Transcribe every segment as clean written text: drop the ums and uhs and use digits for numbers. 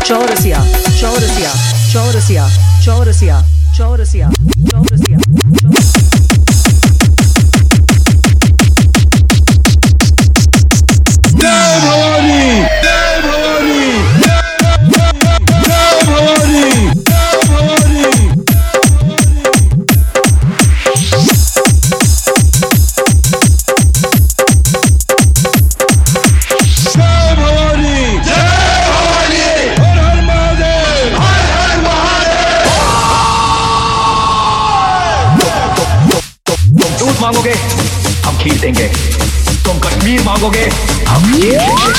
चौरसिया चौरसिया चौरसिया चौरसिया चौरसिया चौरसिया मांगोगे हम खीर देंगे, तुम कश्मीर मांगोगे हम खीर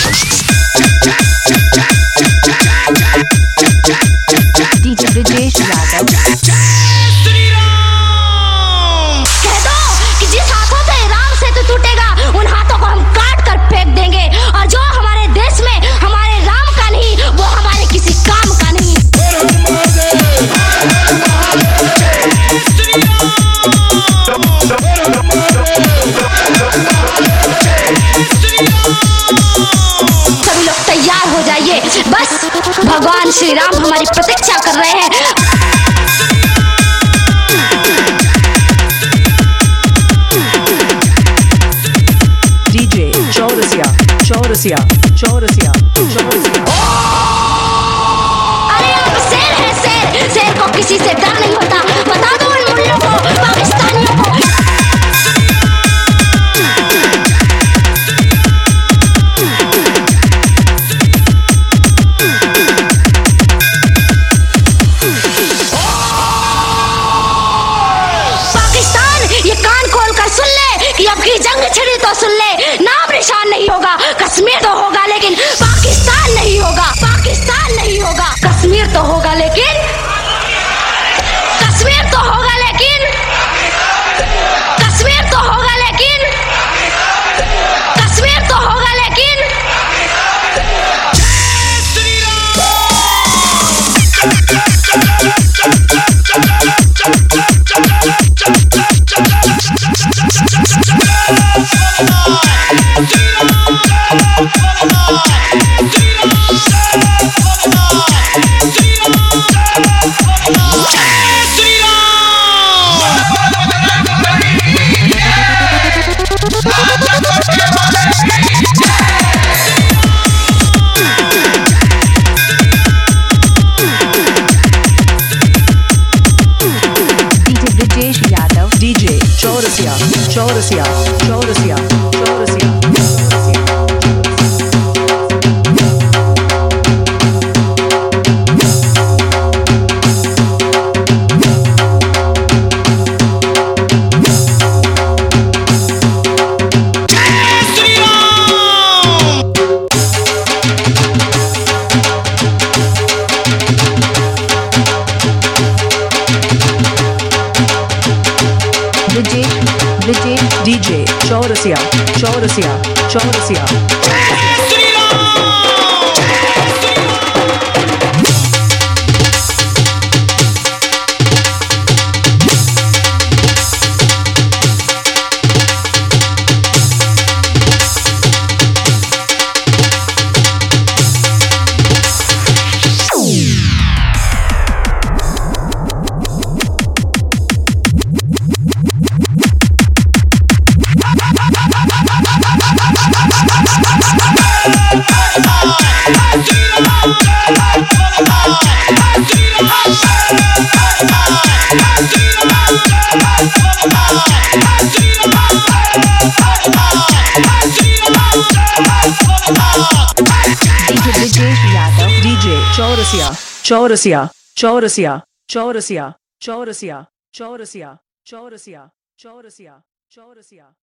देंगे। डीजे ब्रिजेश यादव। कह दो कि जिस हाथों से राम सेतु टूटेगा उन हाथों को हम काट कर फेंक देंगे, और जो हमारे देश में हमारे राम का नहीं वो हमारे किसी काम का नहीं। सभी लोग तैयार हो जाइए, बस भगवान श्री राम हमारी प्रतीक्षा कर रहे हैं। डीजे चौरसिया चौरसिया चौरसिया चौरसिया। अरे आप शेर है, शेर, शेर को किसी से डर नहीं होता। बता दो उन मुल्लों को, पाकिस्तानियों को। ये कान खोल कर सुन ले कि अब की जंग छिड़ी तो सुन ले, नाम निशान नहीं होगा, कश्मीर तो होगा लेकिन पाकिस्तान नहीं होगा, पाकिस्तान नहीं होगा। कश्मीर तो होगा लेकिन, कश्मीर तो होगा लेकिन, कश्मीर तो होगा लेकिन, कश्मीर तो होगा लेकिन। DJ Chaurasia Chaurasia Chaurasia Chaurasia. DJ Chaurasia Chaurasia Chaurasia. DJ Chaurasia Chaurasia Chaurasia Chaurasia Chaurasia Chaurasia Chaurasia Chaurasia Chaurasia.